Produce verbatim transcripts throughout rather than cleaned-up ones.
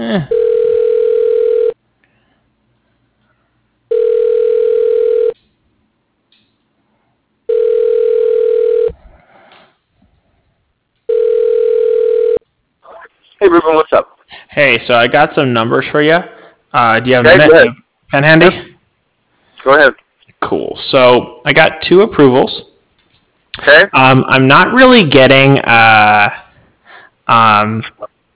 Eh. Hey, Ruben, what's up? Hey, so I got some numbers for you. Uh, do you have a Okay, minute? go Do ahead. you have a pen handy? Yep. Go ahead. Cool. So I got two approvals. Okay. Um, I'm not really getting. Uh, um,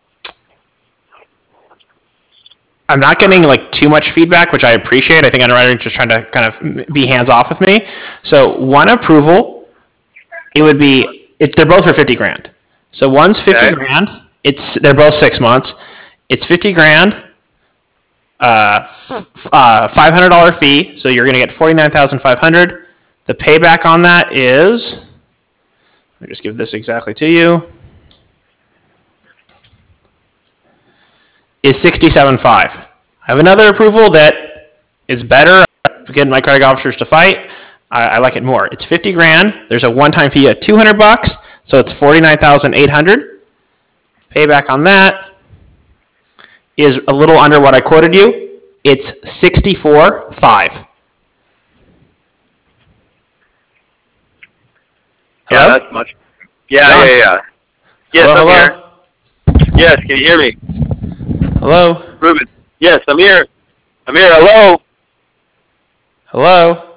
I'm not getting like too much feedback, which I appreciate. I think underwriters are just trying to kind of be hands off with me. So one approval, it would be. It, they're both for fifty grand. So one's fifty Okay. grand. It's they're both six months. It's fifty grand. Uh, f- uh, five hundred dollar fee. So you're going to get forty nine thousand five hundred. The payback on that is. Let me just give this exactly to you. Is sixty-seven five. I have another approval that is better. Getting my credit officers to fight. I, I like it more. It's fifty grand. There's a one-time fee of two hundred bucks, so it's forty-nine thousand eight hundred. Payback on that is a little under what I quoted you. It's sixty-four five. Yeah, Hello? that's much. Yeah, John? yeah, yeah. Yes, Hello, I'm here. hello? Yes, can you hear me? Hello? Ruben. Yes, I'm here. I'm here. Hello? Hello?